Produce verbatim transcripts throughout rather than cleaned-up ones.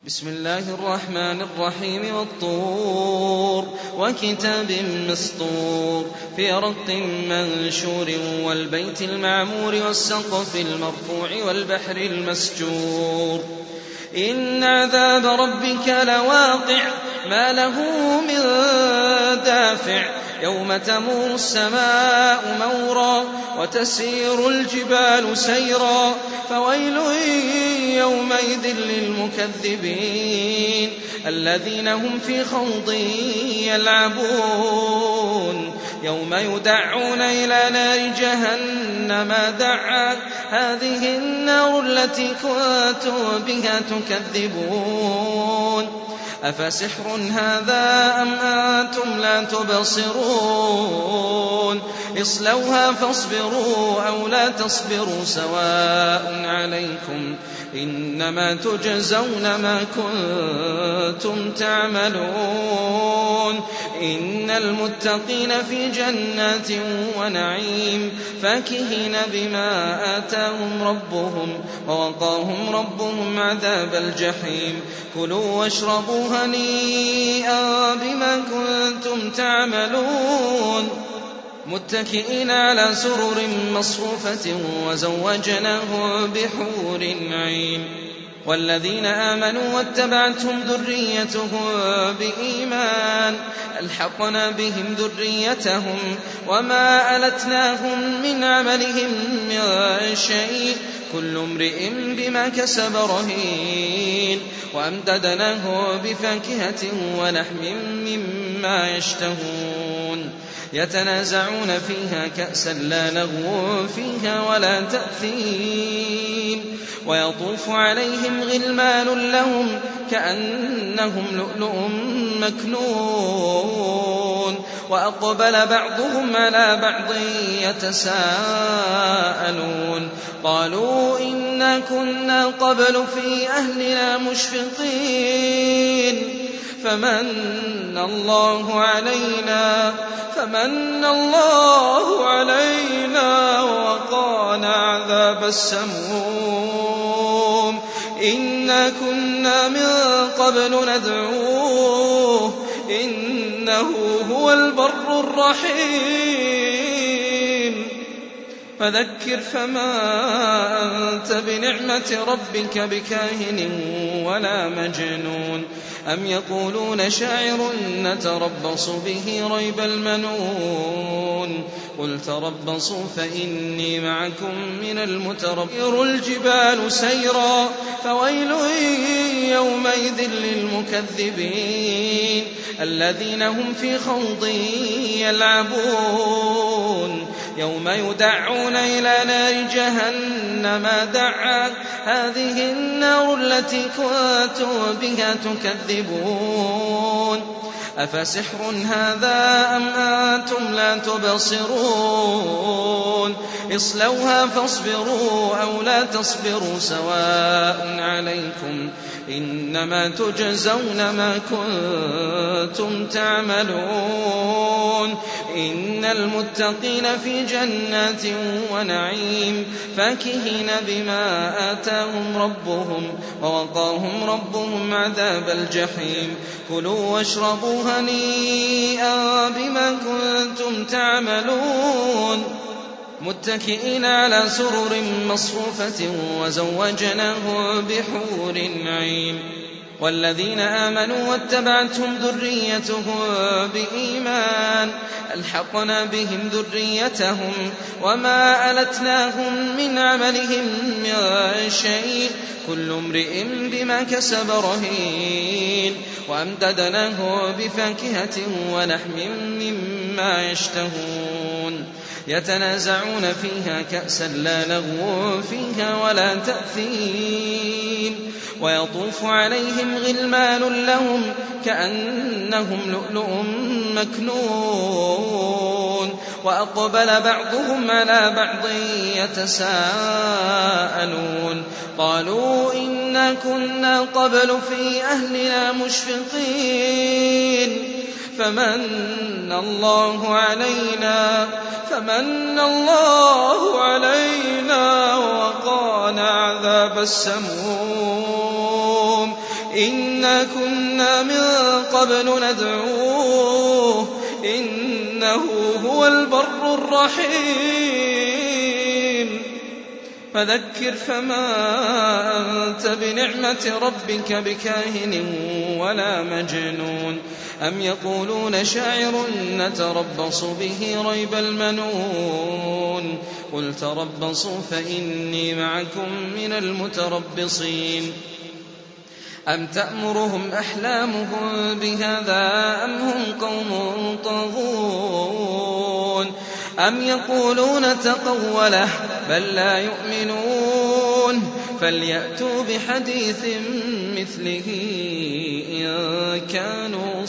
بسم الله الرحمن الرحيم والطور وكتاب مسطور في رق منشور والبيت المعمور والسقف المرفوع والبحر المسجور إن عذاب ربك لواقع ما له من دافع يوم تمور السماء مورا وتسير الجبال سيرا فويل يومئذ للمكذبين الذين هم في خوض يلعبون يوم يدعون إلى نار جهنم دعا هذه النار التي كنتم بها تكذبون أفسحر هذا أم أنتم لا تبصرون اصلوها فاصبروا أو لا تصبروا سواء عليكم إنما تجزون ما كنتم تعملون إن المتقين في جنات ونعيم فاكهين بما آتاهم ربهم ووقاهم ربهم عذاب الجحيم كلوا واشربوا هنيئا بما كنتم تعملون متكئين على سرر مصفوفة وزوجناهم بحور عين والذين آمنوا واتبعتهم ذريتهم بإيمان ألحقنا بهم ذريتهم وما ألتناهم من عملهم من شيء كل امرئ بما كسب رهين وأمددناه بفاكهة ولحم مما يشتهون يتنازعون فيها كأسا لا لغو فيها ولا تأثيم ويطوف عليهم غلمان لهم كأنهم لؤلؤ مكنون وأقبل بعضهم على بعض يتساءلون قالوا إنا كنا قبل في أهلنا مشفقين فمن الله علينا فمن الله علينا ووقانا عذاب السموم إنا كنا من قبل ندعوه إنه هو البر الرحيم فذكر فما أنت بنعمة ربك بكاهن ولا مجنون أم يقولون شاعر نتربص به ريب المنون قل تربصوا فإني معكم من المتربصين الجبال سيرا فويل يومئذ للمكذبين الذين هم في خوض يلعبون يوم يدعون إلى نار جهنم دعا هذه النار التي كنتم بها تكذبون أفسحر هذا أم أنتم لا تبصرون اصلوها فاصبروا أو لا تصبروا سواء عليكم إنما تجزون ما كنتم تعملون إن المتقين في جنات ونعيم فاكهين بما آتاهم ربهم ووقاهم ربهم عذاب الجحيم كلوا واشربوا هنيئا بما كنتم تعملون متكئين على سرر مصفوفة وزوجناهم بحور عين والذين آمنوا واتبعتهم ذريتهم بإيمان ألحقنا بهم ذريتهم وما ألتناهم من عملهم من شيء كل امرئ بما كسب رهين وأمددناه بفاكهة ولحم مما يشتهون يتنازعون فيها كأسا لا لغو فيها ولا تأثيم ويطوف عليهم غلمان لهم كأنهم لؤلؤ مكنون وأقبل بعضهم على بعض يتساءلون قالوا إنا كنا قبل في أهلنا مشفقين فمن الله علينا فمن الله علينا ووقانا عذاب السموم إنا كنا من قبل ندعوه إنه هو البر الرحيم فذكر فما أنت بنعمة ربك بكاهن ولا مجنون أم يقولون شاعر نتربص به ريب المنون قل تربصوا فإني معكم من المتربصين أم تأمرهم أحلامهم بهذا أم هم قوم طاغون أم يقولون تقوله بل لا يؤمنون فليأتوا بحديث مثله إن كانوا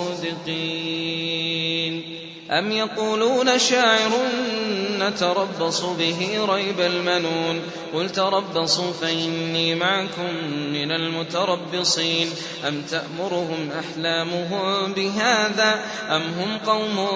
صادقين أم يقولون شاعر نتربص به ريب المنون قل تربصوا فإني معكم من المتربصين أم تأمرهم أحلامهم بهذا أم هم قوم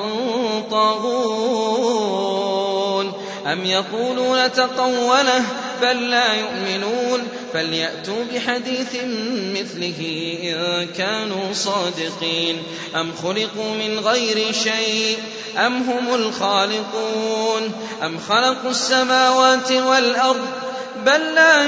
طاغون أم يقولون تقوله بل لا يؤمنون فليأتوا بحديث مثله إن كانوا صادقين أم خلقوا من غير شيء أم هم الخالقون أم خلقوا السماوات والأرض بل لا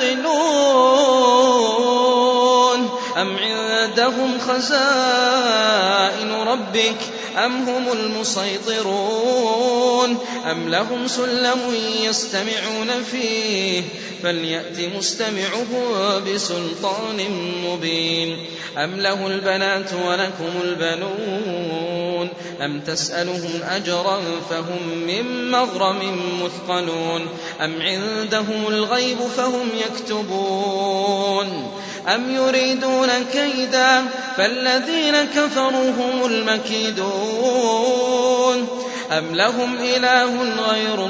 يوقنون أم عندهم خزائن ربك أم هم المسيطرون أم لهم سلم يستمعون فيه فليأت مستمعه بسلطان مبين أم له البنات ولكم البنون أم تسألهم أجرا فهم من مغرم مثقلون أم عندهم الغيب فهم يكتبون أم يريدون كيدا فالذين كفروا هم المكيدون أم لهم إله غير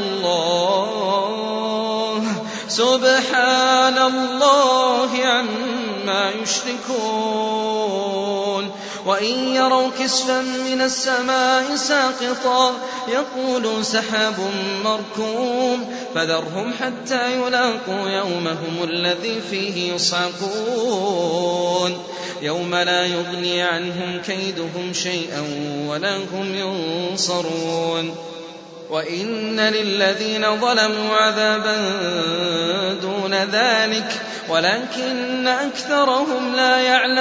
الله سبحان الله عما يشركون وإن يروا كسفا من السماء ساقطا يقولوا سحاب مركوم فذرهم حتى يلاقوا يومهم الذي فيه يصعقون يوم لا يغني عنهم كيدهم شيئا ولا هم ينصرون وإن للذين ظلموا عذابا دون ذلك ولكن أكثرهم لا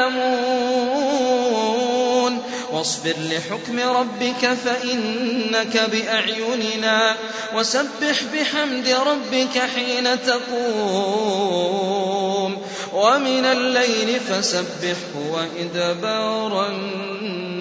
يعلمون واصبر لحكم ربك فإنك بأعيننا وسبح بحمد ربك حين تقوم ومن الليل فسبحه وإدبار النجوم.